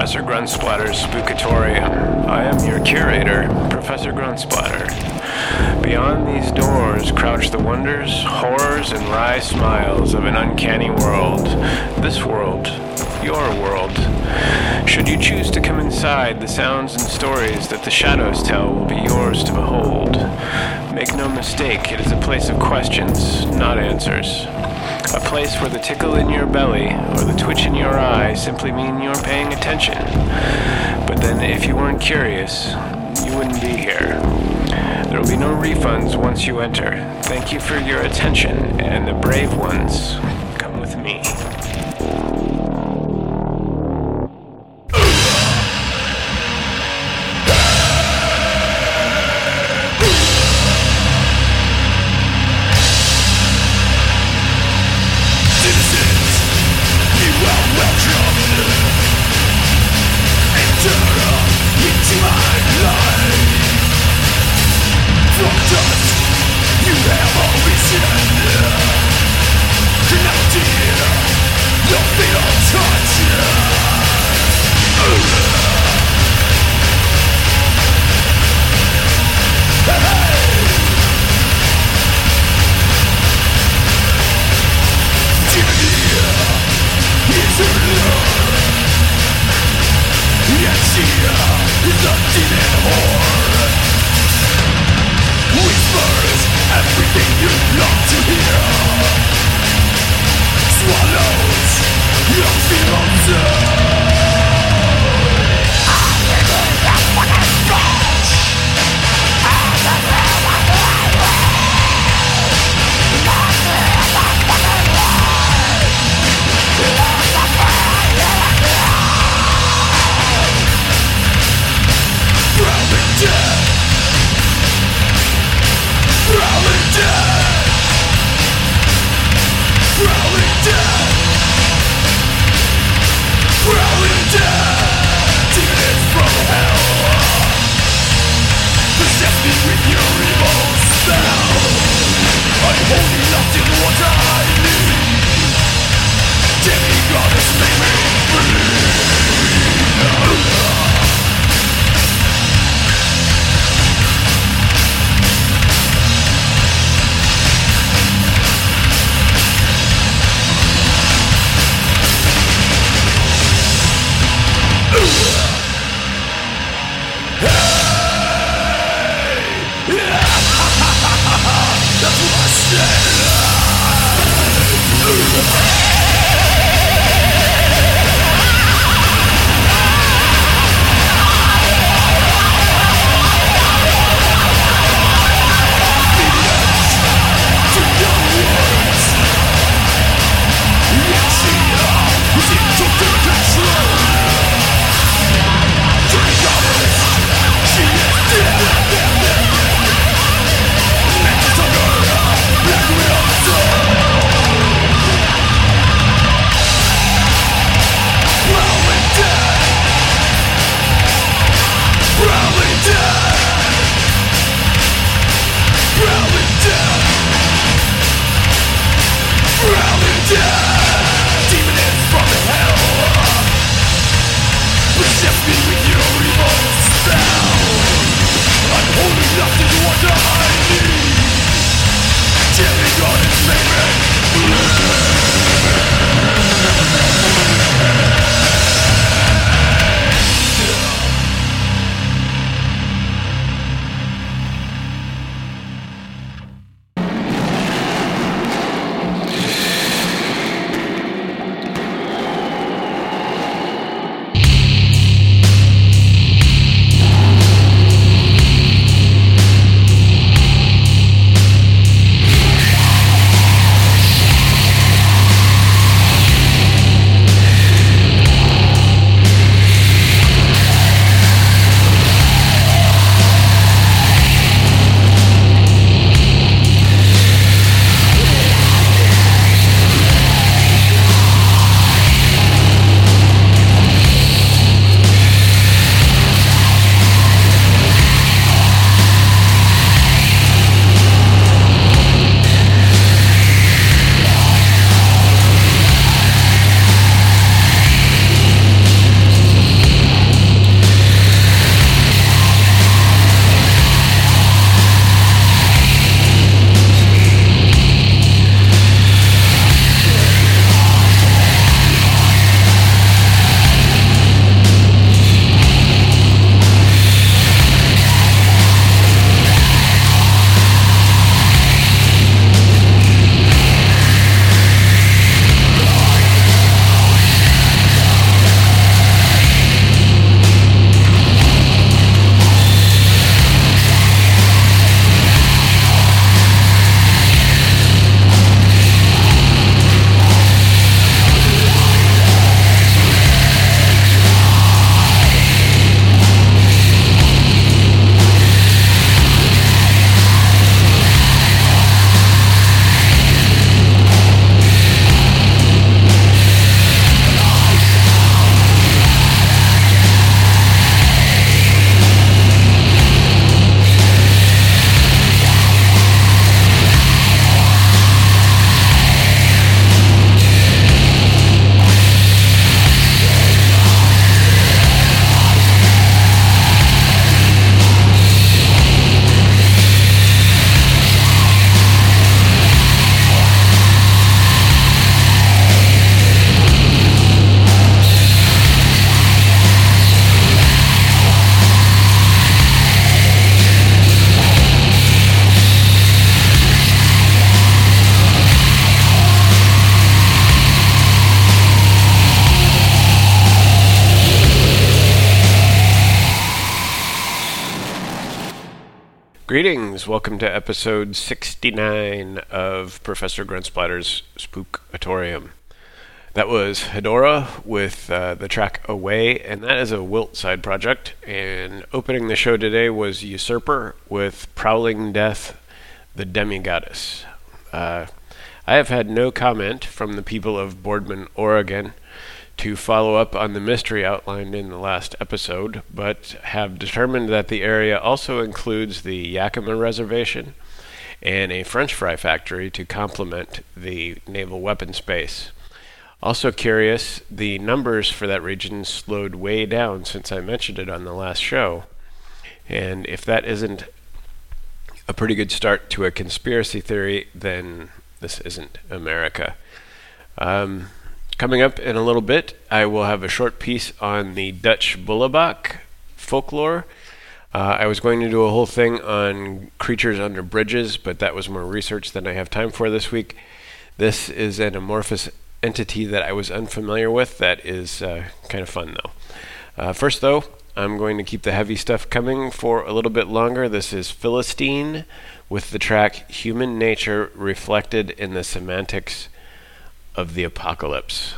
Professor Grunsplatter's Spookatorium. I am your curator, Professor Gruntsplatter. Beyond these doors crouch the wonders, horrors, and wry smiles of an uncanny world. This world. Your world. Should you choose to come inside, the sounds and stories that the shadows tell will be yours to behold. Make no mistake, it is a place of questions, not answers. A place where the tickle in your belly or the twitch in your eye simply mean you're paying attention. But then if you weren't curious, you wouldn't be here. There will be no refunds once you enter. Thank you for your attention, and the brave ones, come with me. Greetings, welcome to episode 69 of Professor Gruntsplatter's Spookatorium. That was Hedora with the track Away, and that is a Wilt side project. And opening the show today was Usurper with Prowling Death, the Demigoddess. I have had no comment from the people of Boardman, Oregon, to follow up on the mystery outlined in the last episode, but have determined that the area also includes the Yakima Reservation and a French fry factory to complement the naval weapons base. Also curious, the numbers for that region slowed way down since I mentioned it on the last show, and if that isn't a pretty good start to a conspiracy theory, then this isn't America. Coming up in a little bit, I will have a short piece on the Dutch Bullebak folklore. I was going to do a whole thing on creatures under bridges, but that was more research than I have time for this week. This is an amorphous entity that I was unfamiliar with that is kind of fun, though. First, though, I'm going to keep the heavy stuff coming for a little bit longer. This is Philistine with the track Human Nature Reflected in the Semantics of the Apocalypse.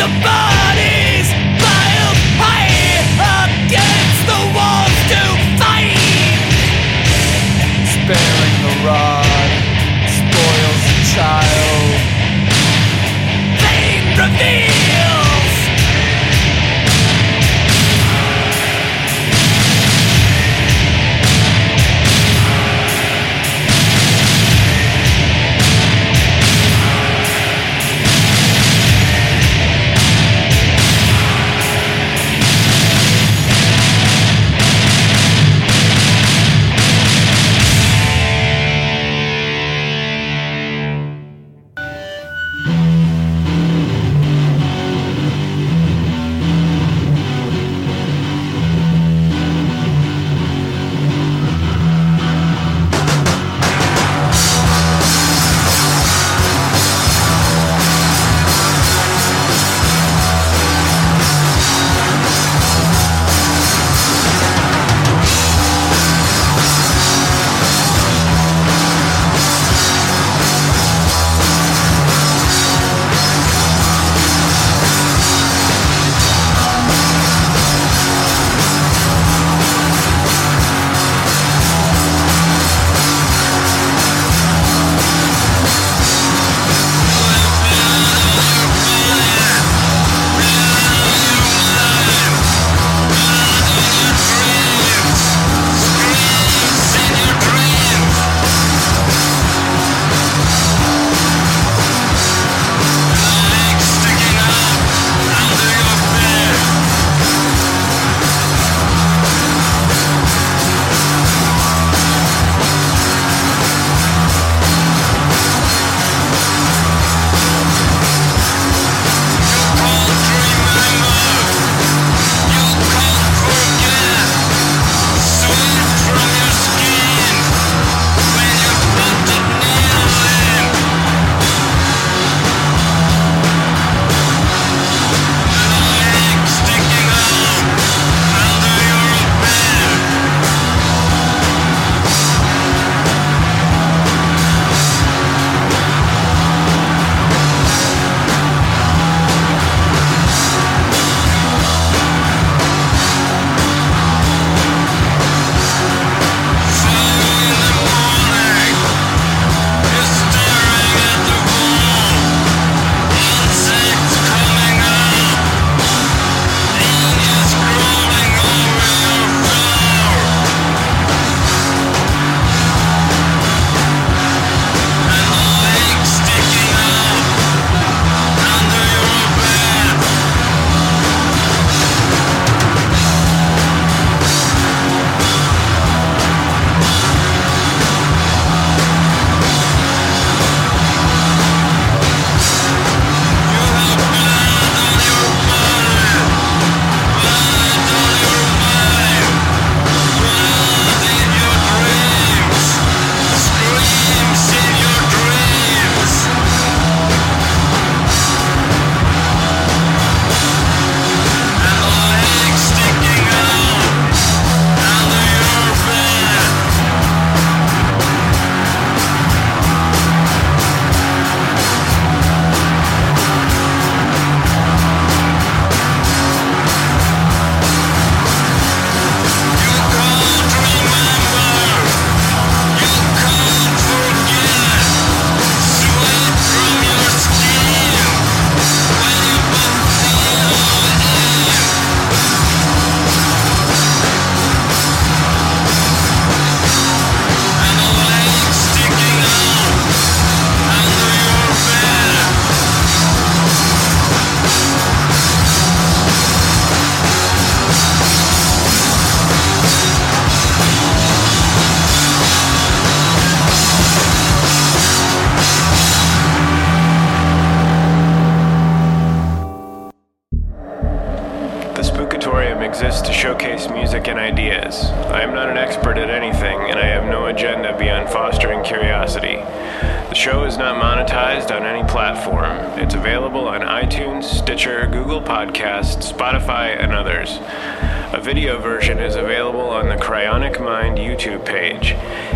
exists to showcase music and ideas. I am not an expert at anything, and I have no agenda beyond fostering curiosity. The show is not monetized on any platform. It's available on iTunes, Stitcher, Google Podcasts, Spotify, and others. A video version is available on the Cryonic Mind YouTube page.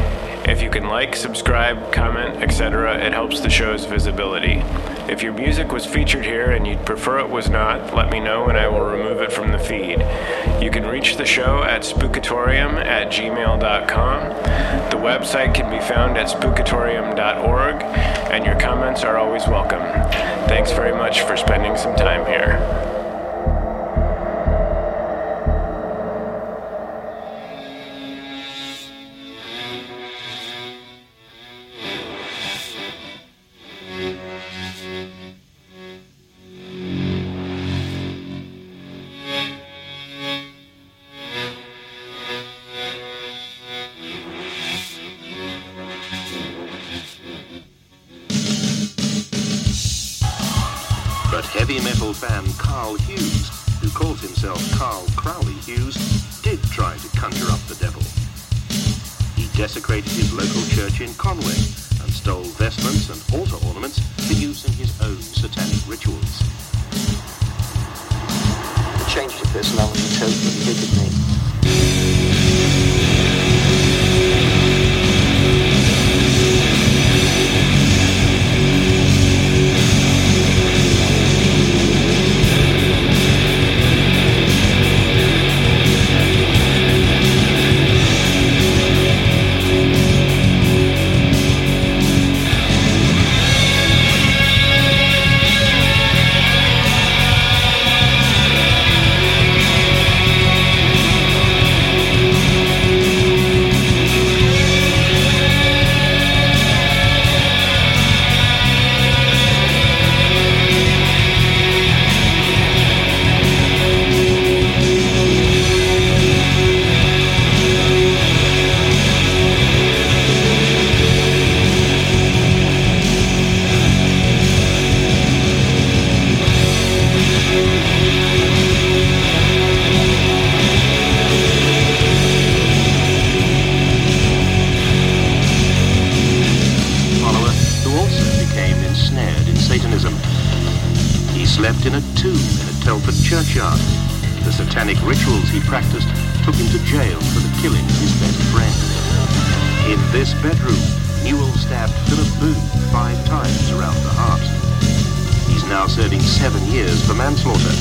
If you can like, subscribe, comment, etc., it helps the show's visibility. If your music was featured here and you'd prefer it was not, let me know and I will remove it from the feed. You can reach the show at spookatorium@gmail.com. The website can be found at spookatorium.org, and your comments are always welcome. Thanks very much for spending some time here. Heavy metal fan Carl Hughes, who calls himself Carl Crowley Hughes, did try to conjure up the devil. He desecrated his local church in Conway and stole vestments and altar ornaments for use in his own satanic rituals. I changed the personality totally, didn't he? Slept in a tomb in a Telford churchyard. The satanic rituals he practiced took him to jail for the killing of his best friend. In this bedroom, Newell stabbed Philip Boone 5 times around the heart. He's now serving 7 years for manslaughter.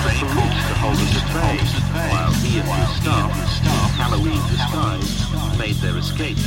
the police to hold us at bay, while he and his staff, in Halloween disguise, made their escape.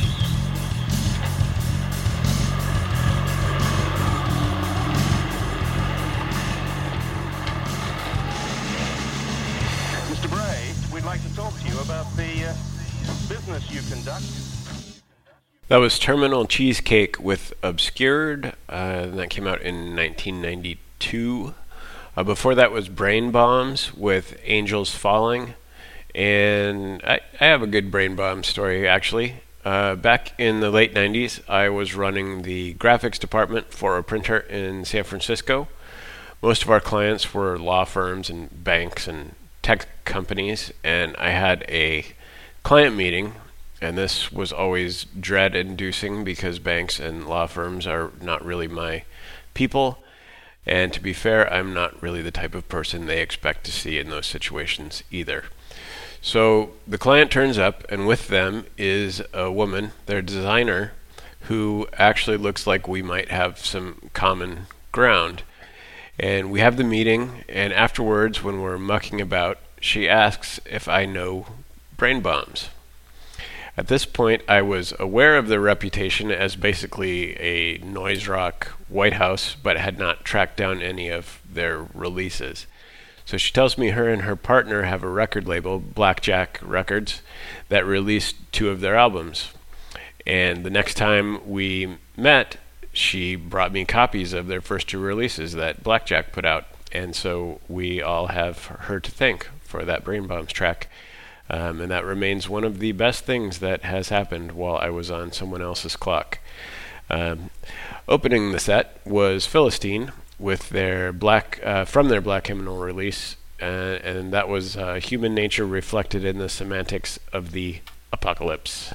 Mr. Bray, we'd like to talk to you about the business you conduct. That was Terminal Cheesecake with Obscured, and that came out in 1992. Before that was Brain Bombs with Angels Falling, and I have a good Brain Bomb story, actually. Back in the late 90s, I was running the graphics department for a printer in San Francisco. Most of our clients were law firms and banks and tech companies, and I had a client meeting, and this was always dread-inducing because banks and law firms are not really my people. And to be fair, I'm not really the type of person they expect to see in those situations either. So the client turns up, and with them is a woman, their designer, who actually looks like we might have some common ground. And we have the meeting, and afterwards, when we're mucking about, she asks if I know Brain Bombs. At this point, I was aware of their reputation as basically a noise rock White House, but had not tracked down any of their releases. So she tells me her and her partner have a record label, Blackjack Records, that released 2 of their albums. And the next time we met, she brought me copies of their first 2 releases that Blackjack put out. And so we all have her to thank for that Brain Bombs track. And that remains one of the best things that has happened while I was on someone else's clock. Opening the set was Philistine with their from their Black Hymnal release, and that was human nature reflected in the semantics of the apocalypse.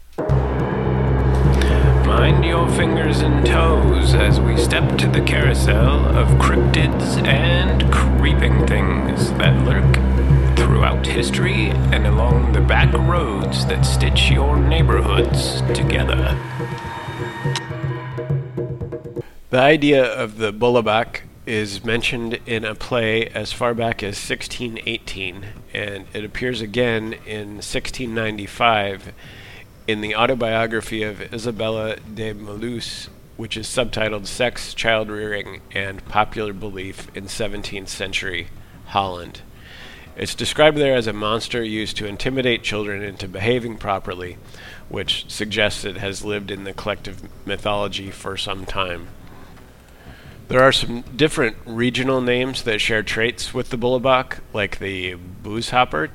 Mind your fingers and toes as we step to the carousel of cryptids and creeping things that lurk throughout history and along the back roads that stitch your neighborhoods together. The idea of the Bullabak is mentioned in a play as far back as 1618, and it appears again in 1695 in the autobiography of Isabella de Melus, which is subtitled Sex, Child Rearing, and Popular Belief in 17th Century Holland. It's described there as a monster used to intimidate children into behaving properly, which suggests it has lived in the collective mythology for some time. There are some different regional names that share traits with the Bullabak, like the Booshoppert.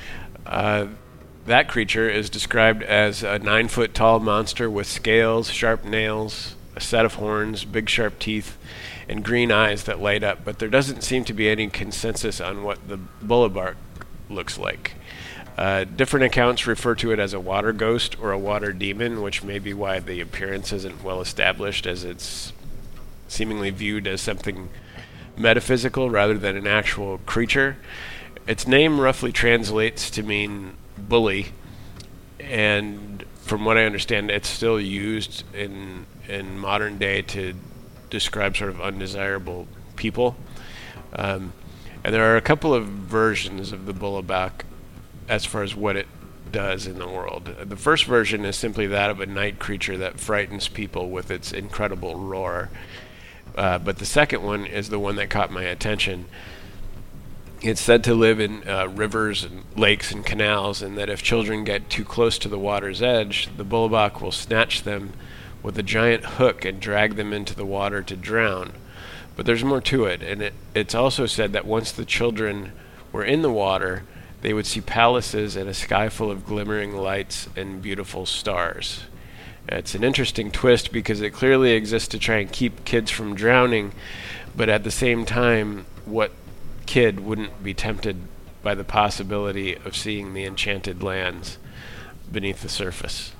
That creature is described as a 9-foot-tall monster with scales, sharp nails, a set of horns, big sharp teeth, and green eyes that light up, but there doesn't seem to be any consensus on what the Bullabak looks like. Different accounts refer to it as a water ghost or a water demon, which may be why the appearance isn't well established, as it's seemingly viewed as something metaphysical rather than an actual creature. Its name roughly translates to mean bully, and from what I understand, it's still used in modern day to describe sort of undesirable people. And there are a couple of versions of the Bullabak as far as what it does in the world. The first version is simply that of a night creature that frightens people with its incredible roar. But the second one is the one that caught my attention. It's said to live in rivers and lakes and canals, and that if children get too close to the water's edge, the Bullabak will snatch them with a giant hook and drag them into the water to drown. But there's more to it, and it's also said that once the children were in the water, they would see palaces and a sky full of glimmering lights and beautiful stars. It's an interesting twist because it clearly exists to try and keep kids from drowning, but at the same time, what kid wouldn't be tempted by the possibility of seeing the enchanted lands beneath the surface?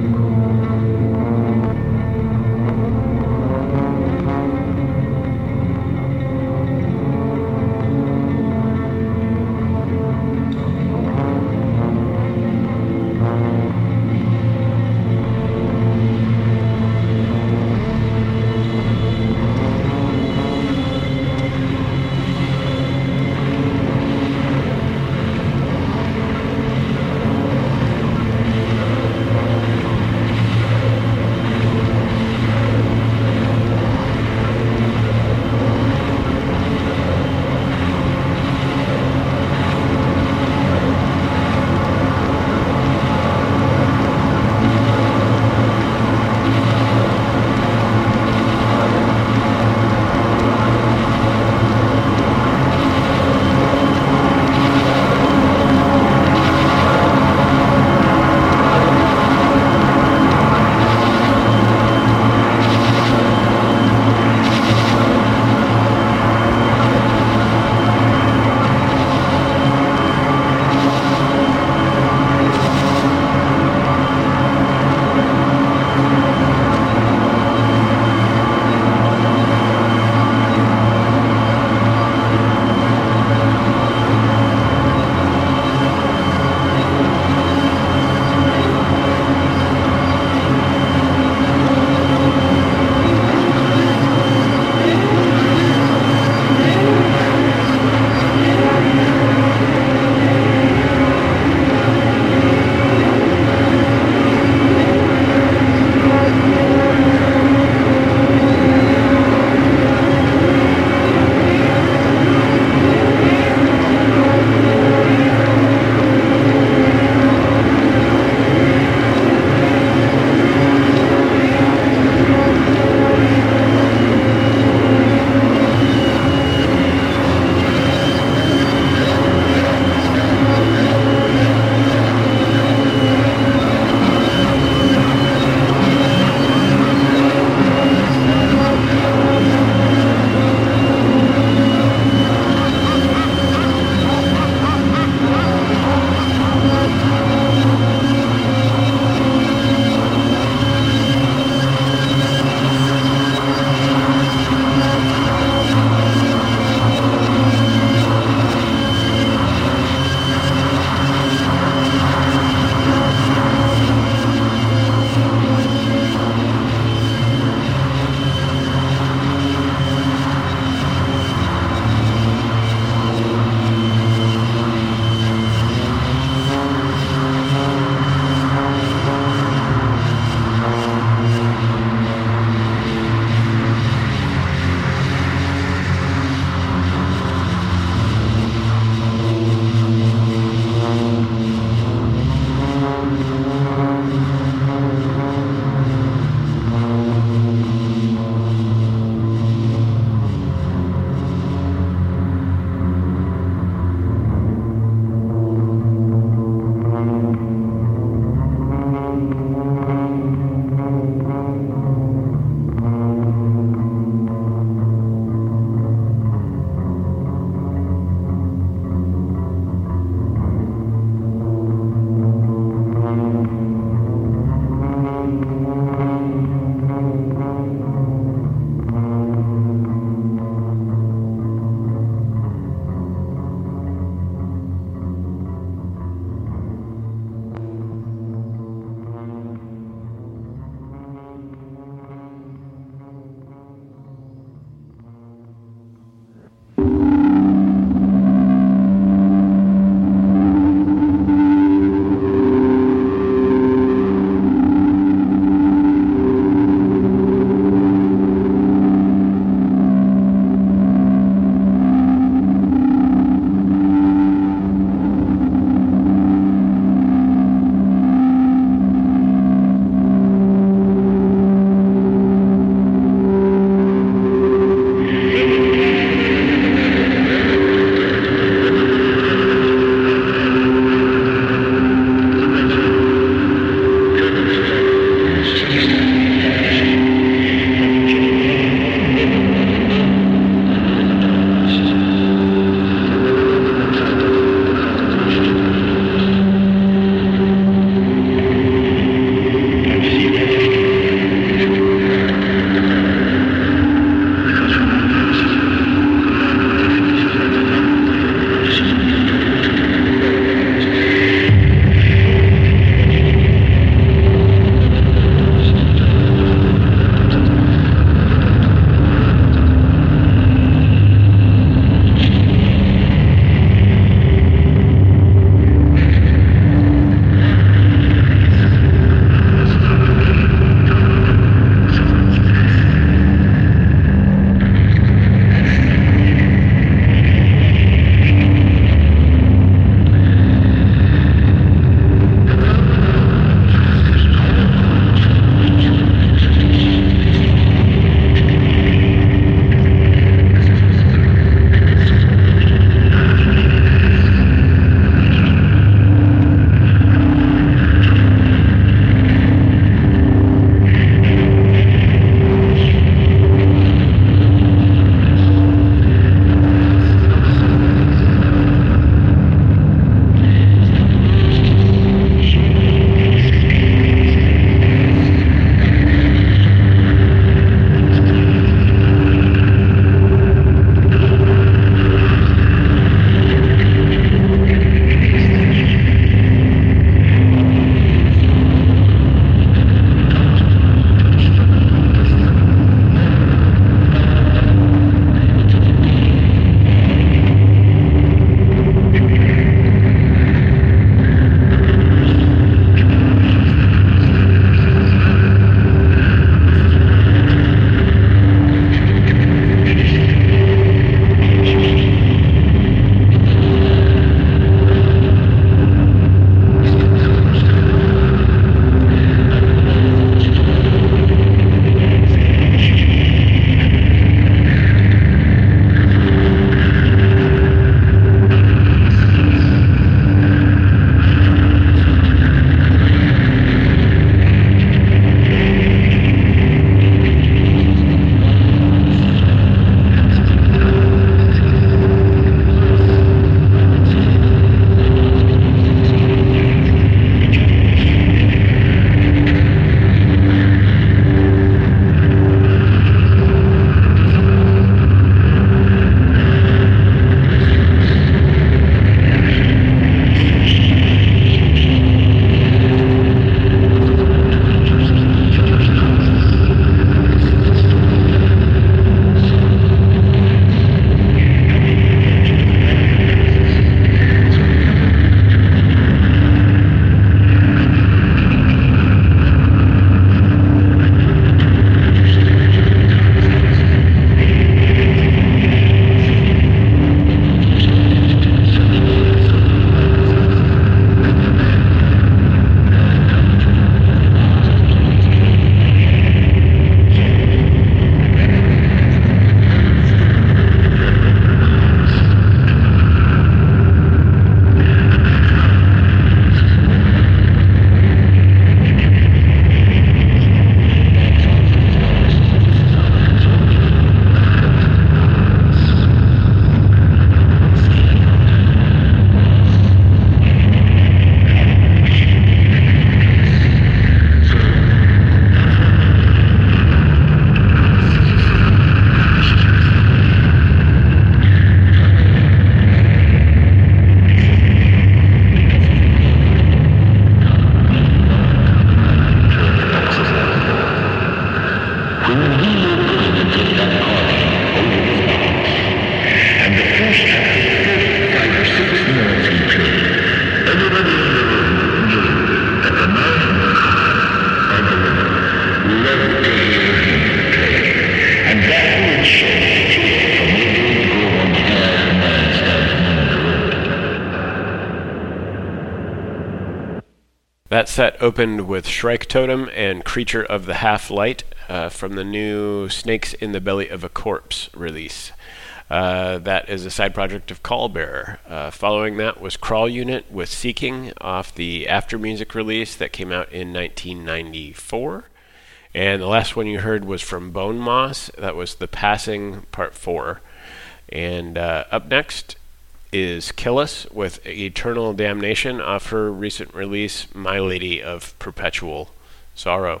That set opened with Shrike Totem and Creature of the Half-Light from the new Snakes in the Belly of a Corpse release. That is a side project of Callbearer. Following that was Crawl Unit with Seeking off the After Music release that came out in 1994. And the last one you heard was from Bone Moss. That was The Passing Part 4. And up next is Kill Us with Eternal Damnation off her recent release, My Lady of Perpetual Sorrow.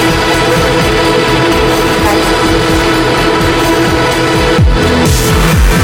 Oh,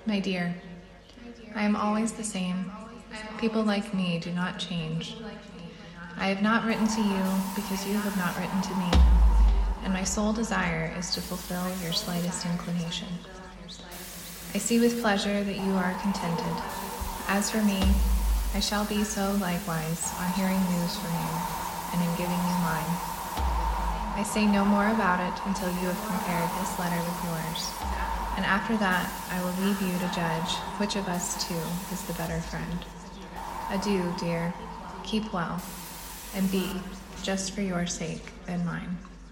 My dear, I am always the same. People like me do not change. I have not written to you because you have not written to me, and my sole desire is to fulfill your slightest inclination. I see with pleasure that you are contented. As for me, I shall be so likewise on hearing news from you and in giving you mine. I say no more about it until you have compared this letter with yours, and after that I will leave you to judge which of us two is the better friend. Adieu, dear. Keep well, and be, just for your sake and mine.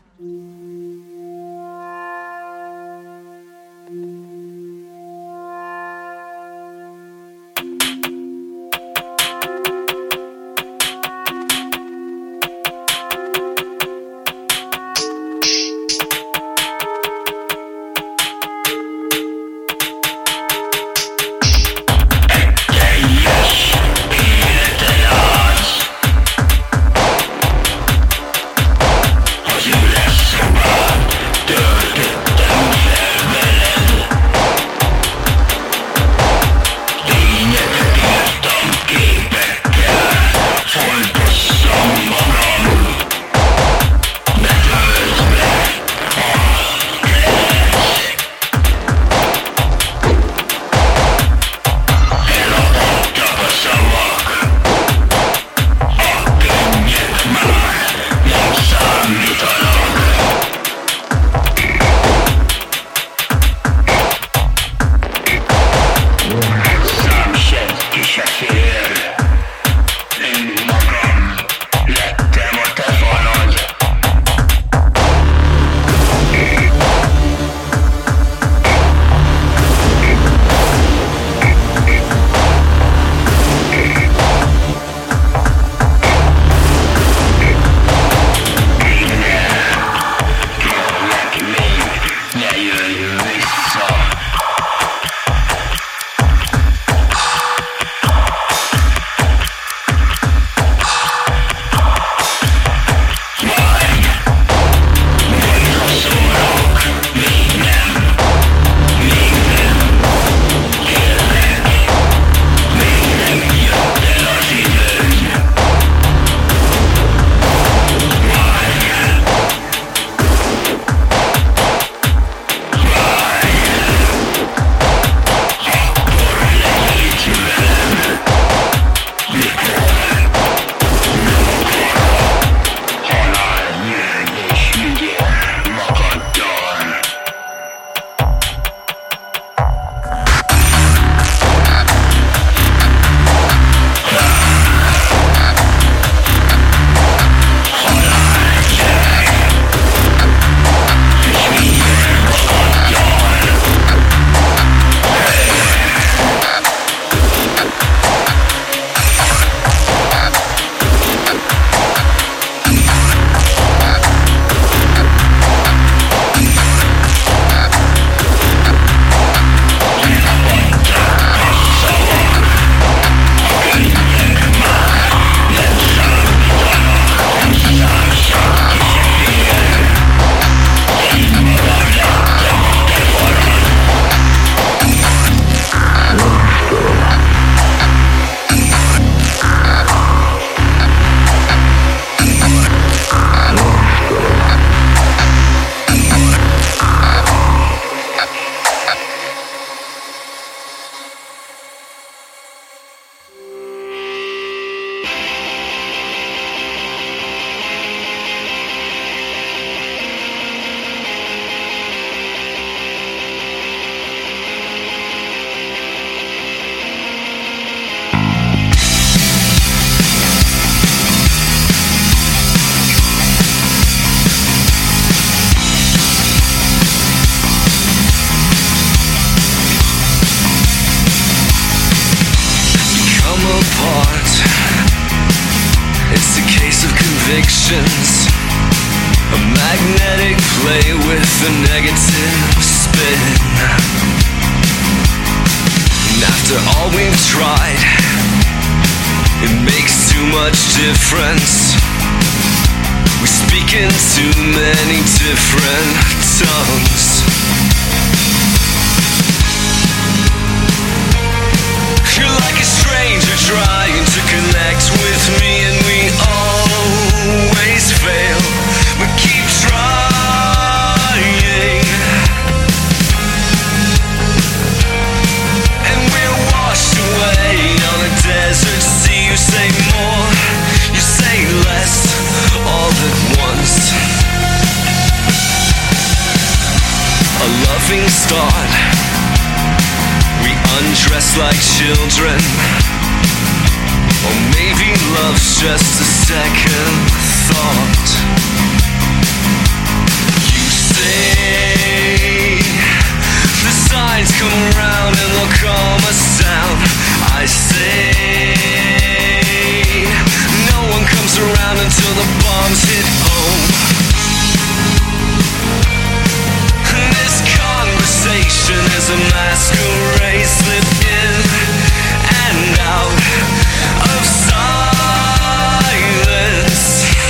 convictions, a magnetic play with a negative spin. And after all we've tried, it makes too much difference. We speak in too many different tongues. thought. We undress like children. Or maybe love's just a second thought. You say the signs come around and they'll calm us down. I say no one comes around until the bombs hit home. This conversation is a masquerade, slip in and out of silence.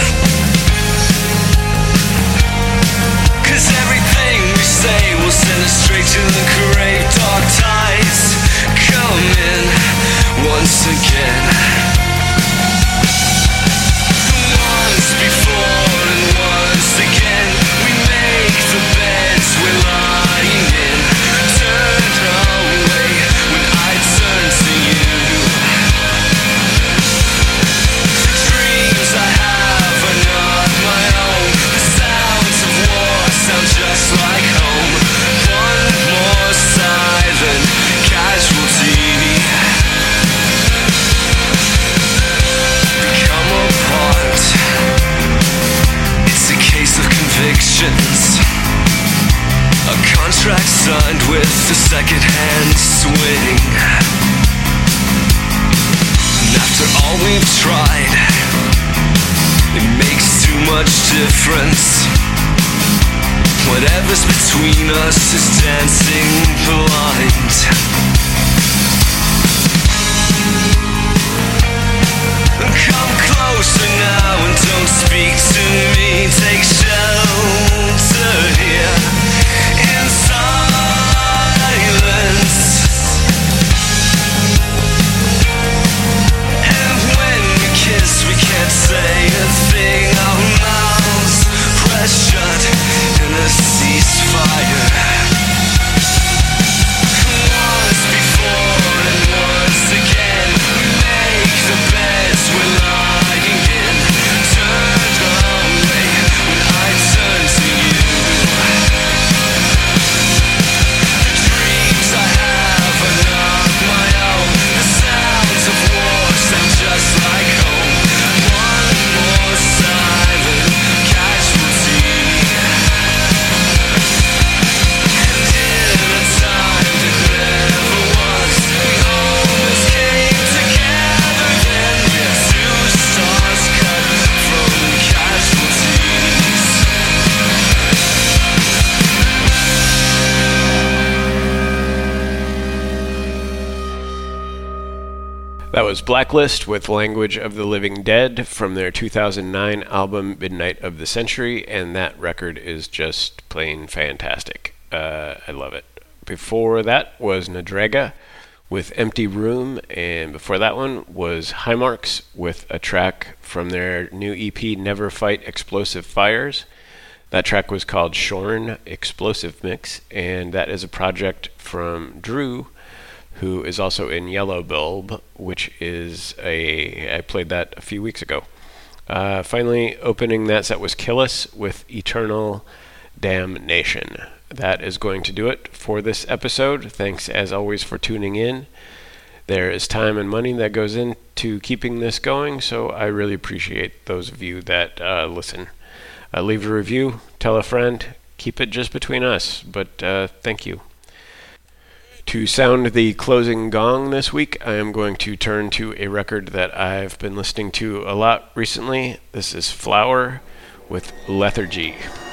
'Cause everything we say will send us straight to the grave. Dark tides come in once again. Once before and once again, we make the beds we're lying in. Turned away when I turn to you. The dreams I have are not my own. The sounds of war sound just like home. One more silent casualty. Become a part. It's a case of convictions. A contract signed with a second-hand swing. And after all we've tried, it makes too much difference. Whatever's between us is dancing blind. Come closer now and don't speak to me. Take shelter here in silence. And when we kiss, we can't say a thing. Our mouths press shut in a ceasefire. Once before and once again, we make the beds we're lying in. Turned away when I turn to you. The dreams I have are not my own. The sounds of war sound just like home. One more silent casualty. And in a time that never was, we almost came together then. Two stars cut from casualties. That was Blacklist with Language of the Living Dead from their 2009 album Midnight of the Century, and that record is just plain fantastic. I love it. Before that was Nadrega with Empty Room, and before that one was Highmarks with a track from their new EP Never Fight Explosive Fires. That track was called Shorn Explosive Mix, and that is a project from Drew, who is also in Yellow Bulb, which is I played that a few weeks ago. Finally, opening that set was Killis with Eternal Damnation. That is going to do it for this episode. Thanks, as always, for tuning in. There is time and money that goes into keeping this going, so I really appreciate those of you that listen. Leave a review, tell a friend, keep it just between us, but thank you. To sound the closing gong this week, I am going to turn to a record that I've been listening to a lot recently. This is Flower with Lethargy.